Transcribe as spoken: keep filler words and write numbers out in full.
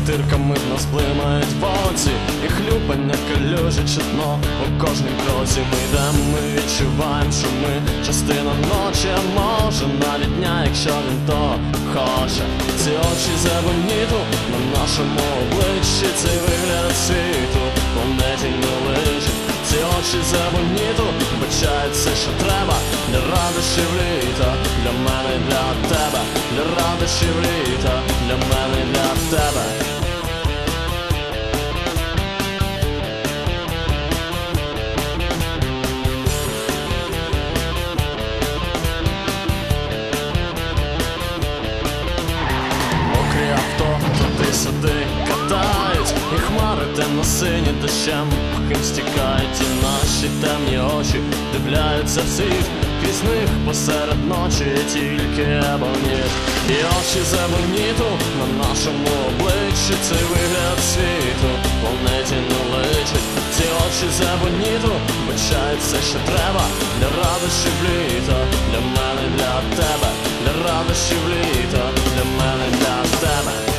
затирками в нас блимають вулиці, і хлюпання калюжі чутно у кожній кроці. Ми йдемо, ми відчуваємо, що ми частина ночі, а може навіть дня, якщо він то хоче. Ці очі зебоніту на нашому обличчі, цей вигляд світу планеті не лежить. Ці очі зебоніту бачають все, що треба для радощів літа, для мене і для тебе, для радощів літа, для мене і для тебе. Мокрі авто туди-сюди катають, і хмари темно-сині дощем пухим стікають, і наші темні очі дивляються в світ, крізь них посеред ночі тільки ебоніт. І очі зебоніту на нашому обличчі, цей вигляд світу планеті не личить. Ці очі зебоніту бачають все, що треба для радощів літа, для мене, для тебе, для радощів літа, для мене, для тебе.